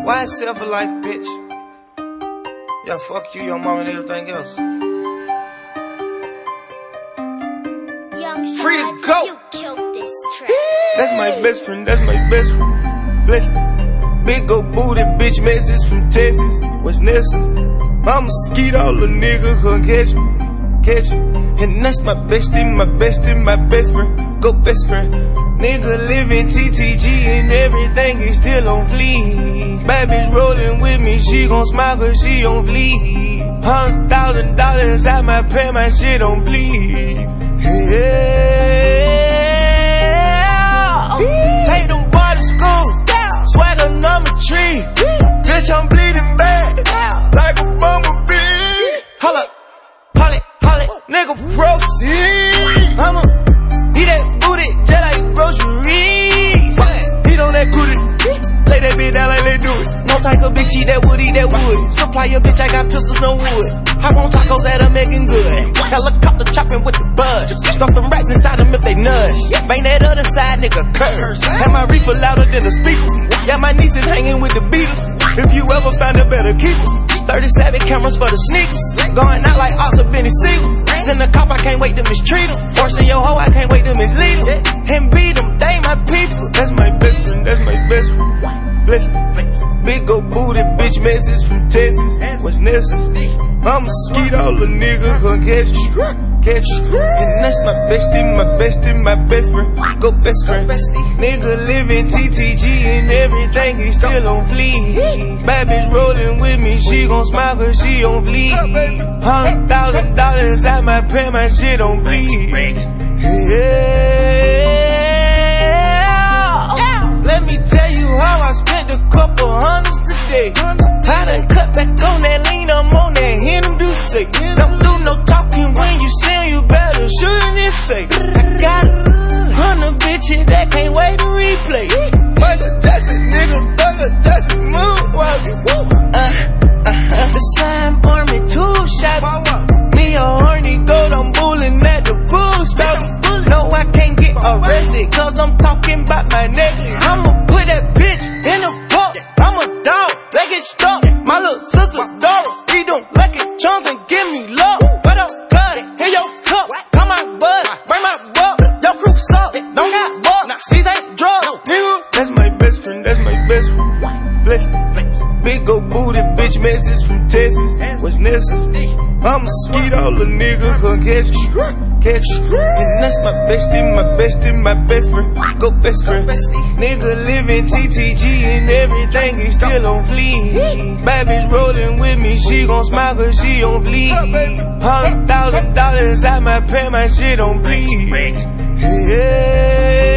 Why sell for life, bitch? Yeah, fuck you, your mom, and everything else. Free to go. You killed this track. That's my best friend, that's my best friend. Bless. Big old booty bitch message from Texas. What's Nelson? I'ma skeet all the nigga gon' catch you. And that's my bestie, my bestie, my best friend. Go best friend. Nigga living TTG and everything is still on fleek. Bad bitch rolling with me, she gon' smile cause she on fleek. $100,000 out my pay, my shit on bleed. Yeah. Take them boys to school, swagger number 3. Bitch, I'm bleeding bad, like a bumblebee. Holla, nigga, proceed. I'ma eat that booty just like groceries. Eat on that booty, lay that bitch down like they do it. No type of bitch eat that wood, Supply your bitch, I got pistols, no wood. Hop on tacos that are making good. Helicopter chopping with the buzz. Stuff them rats inside them if they nudge. Bang that other side, nigga, curse. Have my reefer louder than the speaker. Yeah, my niece is hanging with the Beatles. If you ever find a better keeper. 37 cameras for the sneakers. Going out like Ox or Benny Siegel. Send the cop, I can't wait to mistreat him. Forcing your hoe, I can't wait to mislead him. And beat them, they my people. That's my best friend, that's my best friend. Flex. Big ol' booty bitch message from Texas. What's Nelson? I'ma skeet all the nigga gon' catch you. And that's my bestie, my best friend. Go best friend. Nigga living TTG and everything is still on fleek. Bad bitch rolling with me, she gon' smile cause she on fleek. $100,000 out my pay, my shit on bleed. Yeah. Let me tell you how I spent a couple hundreds today. I done cut back on that lean, I'm on that Hennessy do say. Don't do no talking when you sing, you better shoot in his face. I got 100 bitches that can't wait to replay. Michael Jackson, nigga, Michael Jackson, moonwalking. The slime army, 2 shots. Me a horny goat, I'm bulling at the bull stop. No, I can't get arrested, cause I'm talking about my neck. I'ma put that bitch in the book. I'm a dog, they get stuck. My little sister, Dora, he don't like it, chums and give me love. But I'm cut, in your cup, got my bud, bring my buck. Your crew suck, don't got buck, these ain't drugs, nigga. That's my best friend, that's my best friend. Flex. Big ol' booty bitch message from Texas. What's Nelson? I'ma skeet all the nigga gon' catch you. And that's my bestie, my best friend. Go best friend. Nigga living TTG and everything is still on fleek. Bad bitch rolling with me, she gon' smile cause she on fleek. $100,000 out my pay, my shit on bleed. Yeah.